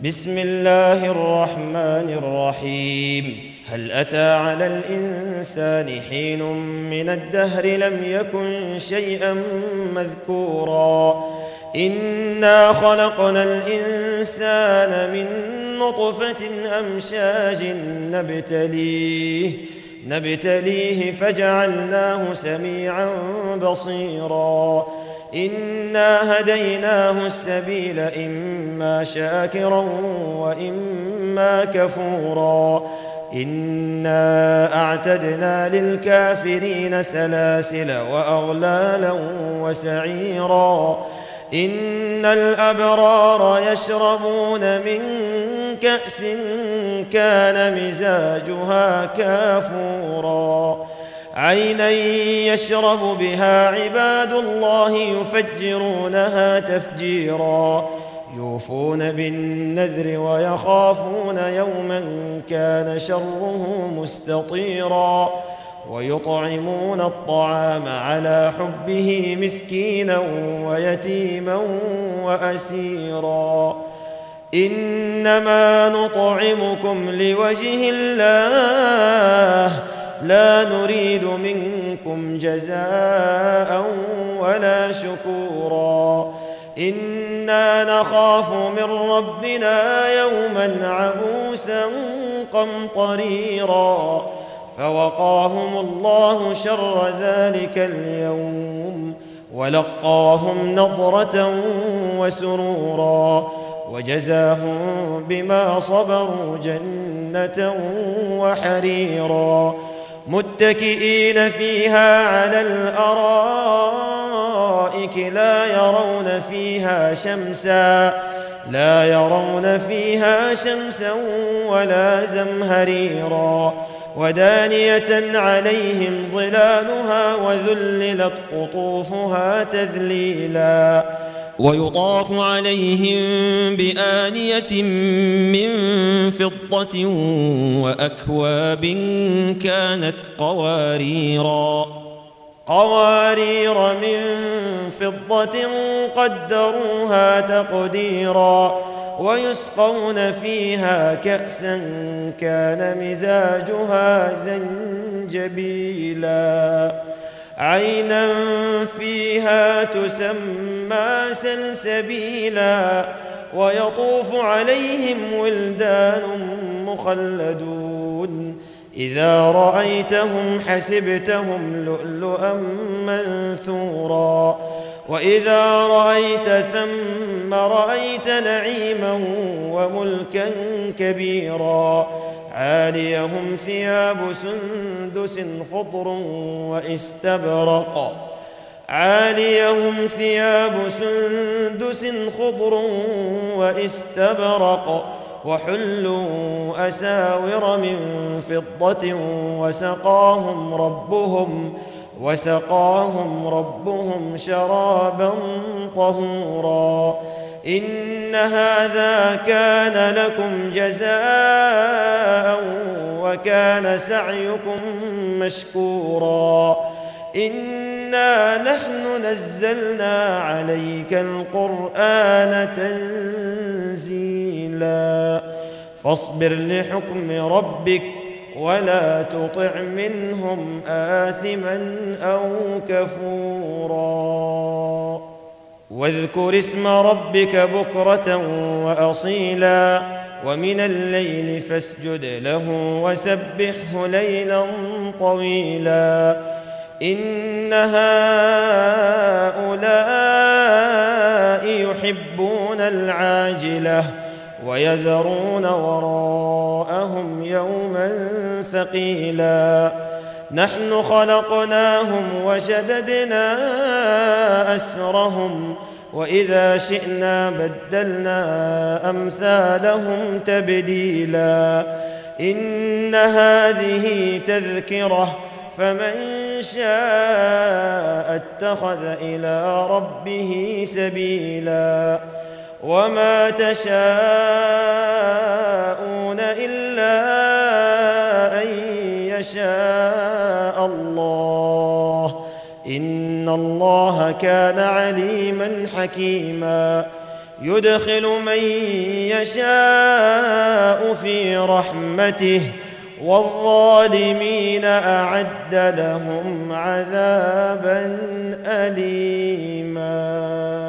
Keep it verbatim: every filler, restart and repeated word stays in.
بسم الله الرحمن الرحيم. هل أتى على الإنسان حين من الدهر لم يكن شيئا مذكورا إنا خلقنا الإنسان من نطفة أمشاج نبتليه نبتليه فجعلناه سميعا بصيرا إنا هديناه السبيل إما شاكرا وإما كفورا إنا أعتدنا للكافرين سلاسل وأغلالا وسعيرا إن الأبرار يشربون من كأس كان مزاجها كافورا عينا يشرب بها عباد الله يفجرونها تفجيرا يوفون بالنذر ويخافون يوما كان شره مستطيرا ويطعمون الطعام على حبه مسكينا ويتيما وأسيرا إنما نطعمكم لوجه الله لا نريد منكم جزاء ولا شكورا إنا نخاف من ربنا يوما عبوسا قمطريرا فوقاهم الله شر ذلك اليوم ولقاهم نضرة وسرورا وجزاهم بما صبروا جنة وحريرا متكئين فيها على الأرائك لا يرون فيها شمسا لا يرون فيها شمسا ولا زمهريرا ودانية عليهم ظلالها وذللت قطوفها تذليلا ويطاف عليهم بآنية من فضة وأكواب كانت قواريرا قوارير من فضة قدروها تقديرا ويسقون فيها كأسا كان مزاجها زنجبيلا عينا فيها تسمى سلسبيلا ويطوف عليهم ولدان مخلدون إذا رأيتهم حسبتهم لؤلؤا منثورا وإذا رأيت ثم رأيت نعيما وملكا كبيرا عاليهم ثياب سندس خضر واستبرق عاليهم ثياب سندس خضر واستبرق وحلوا أساور من فضة وسقاهم ربهم وسقاهم ربهم شرابا طهورا إن هذا كان لكم جزاء وكان سعيكم مشكورا إنا نحن نزلنا عليك القرآن تنزيلا فاصبر لحكم ربك ولا تطع منهم آثما أو كفورا واذكر اسم ربك بكرة وأصيلا ومن الليل فاسجد له وسبحه ليلا طويلا إن هؤلاء يحبون العاجلة ويذرون وراءهم يوما ثقيلا نحن خلقناهم وشددنا أسرهم وإذا شئنا بدلنا أمثالهم تبديلا إن هذه تذكرة فمن شاء اتخذ إلى ربه سبيلا وما تشاءون إلا أن يشاء الله إن الله كان عليما حكيما يدخل من يشاء في رحمته والظالمين أعد لهم عذابا أليما.